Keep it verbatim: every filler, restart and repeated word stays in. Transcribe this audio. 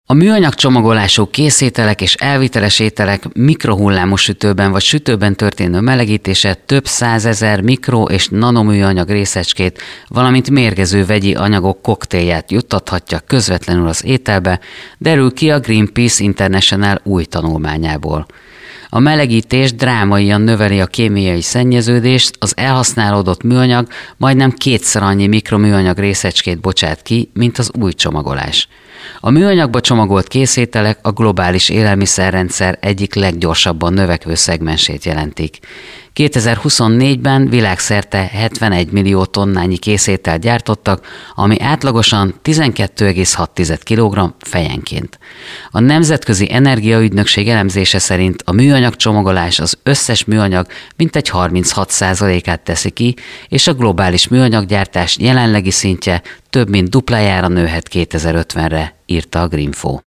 A műanyag csomagolású készételek és elviteles ételek mikrohullámos sütőben vagy sütőben történő melegítése több százezer mikro- és nanoműanyag részecskét, valamint mérgező vegyi anyagok koktélját juttathatja közvetlenül az ételbe, derül ki a Greenpeace International új tanulmányából. A melegítés drámaian növeli a kémiai szennyeződést, az elhasználódott műanyag majdnem kétszer annyi mikroműanyag részecskét bocsát ki, mint az új csomagolás. A műanyagba csomagolt készételek a globális élelmiszerrendszer egyik leggyorsabban növekvő szegmensét jelentik. kétezer-huszonnégyben világszerte hetvenegy millió tonnányi készételt gyártottak, ami átlagosan tizenkét egész hat kilogramm fejenként. A Nemzetközi Energiaügynökség elemzése szerint a műanyag csomagolás az összes műanyag mintegy harminchat százalékát teszi ki, és a globális műanyaggyártás jelenlegi szintje több mint duplájára nőhet kétezer-ötvenre, írta a Greenfo.